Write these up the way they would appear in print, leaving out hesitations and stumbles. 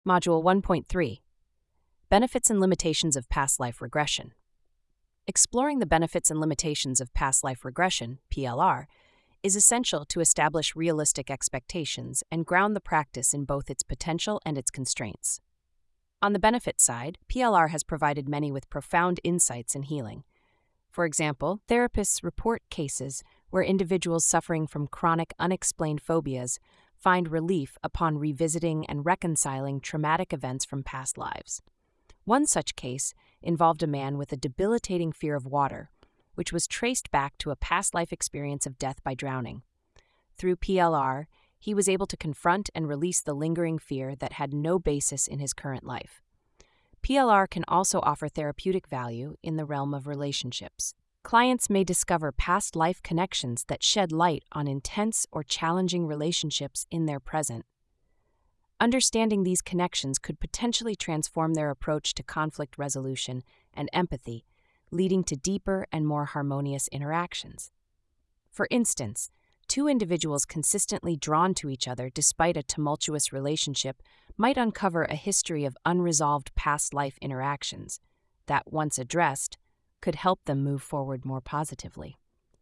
Module 1.3 Benefits and Limitations of Past Life Regression. Exploring the benefits and limitations of past life regression, PLR, is essential to establish realistic expectations and ground the practice in both its potential and its constraints. On the benefit side, PLR has provided many with profound insights in healing. For example, therapists report cases where individuals suffering from chronic unexplained phobias find relief upon revisiting and reconciling traumatic events from past lives. One such case involved a man with a debilitating fear of water, which was traced back to a past life experience of death by drowning. Through PLR, he was able to confront and release the lingering fear that had no basis in his current life. PLR can also offer therapeutic value in the realm of relationships. Clients may discover past life connections that shed light on intense or challenging relationships in their present. Understanding these connections could potentially transform their approach to conflict resolution and empathy, leading to deeper and more harmonious interactions. For instance, two individuals consistently drawn to each other despite a tumultuous relationship might uncover a history of unresolved past life interactions that, once addressed, could help them move forward more positively.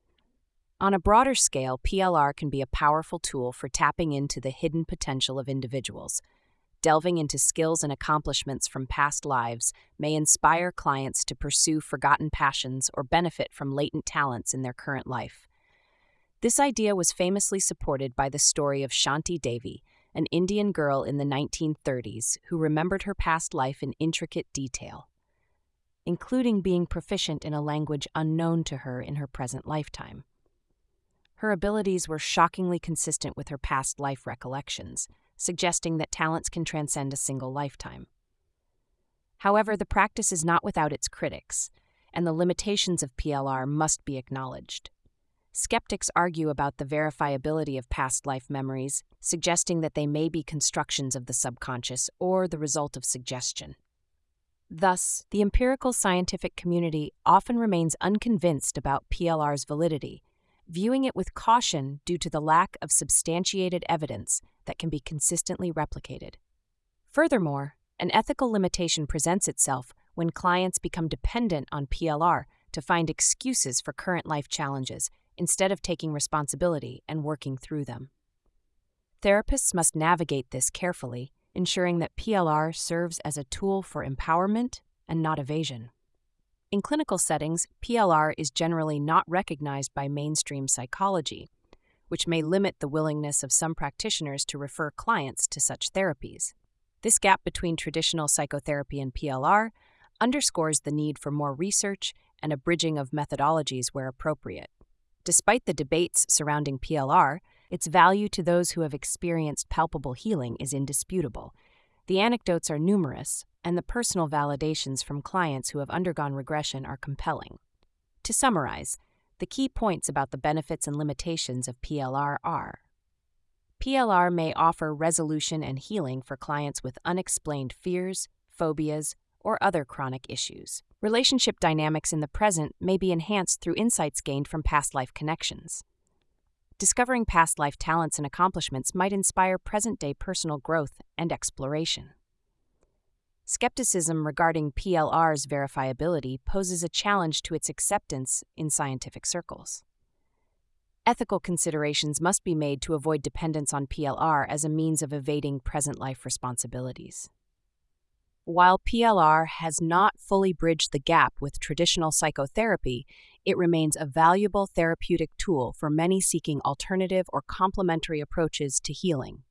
On a broader scale, PLR can be a powerful tool for tapping into the hidden potential of individuals. Delving into skills and accomplishments from past lives may inspire clients to pursue forgotten passions or benefit from latent talents in their current life. This idea was famously supported by the story of Shanti Devi, an Indian girl in the 1930s who remembered her past life in intricate detail, including being proficient in a language unknown to her in her present lifetime. Her abilities were shockingly consistent with her past life recollections, suggesting that talents can transcend a single lifetime. However, the practice is not without its critics, and the limitations of PLR must be acknowledged. Skeptics argue about the verifiability of past life memories, suggesting that they may be constructions of the subconscious or the result of suggestion. Thus, the empirical scientific community often remains unconvinced about PLR's validity, viewing it with caution due to the lack of substantiated evidence that can be consistently replicated. Furthermore, an ethical limitation presents itself when clients become dependent on PLR to find excuses for current life challenges instead of taking responsibility and working through them. Therapists must navigate this carefully, ensuring that PLR serves as a tool for empowerment and not evasion. In clinical settings, PLR is generally not recognized by mainstream psychology, which may limit the willingness of some practitioners to refer clients to such therapies. This gap between traditional psychotherapy and PLR underscores the need for more research and a bridging of methodologies where appropriate. Despite the debates surrounding PLR, its value to those who have experienced palpable healing is indisputable. The anecdotes are numerous, and the personal validations from clients who have undergone regression are compelling. To summarize, the key points about the benefits and limitations of PLR are: PLR may offer resolution and healing for clients with unexplained fears, phobias, or other chronic issues. Relationship dynamics in the present may be enhanced through insights gained from past life connections. Discovering past life talents and accomplishments might inspire present-day personal growth and exploration. Skepticism regarding PLR's verifiability poses a challenge to its acceptance in scientific circles. Ethical considerations must be made to avoid dependence on PLR as a means of evading present life responsibilities. While PLR has not fully bridged the gap with traditional psychotherapy, it remains a valuable therapeutic tool for many seeking alternative or complementary approaches to healing.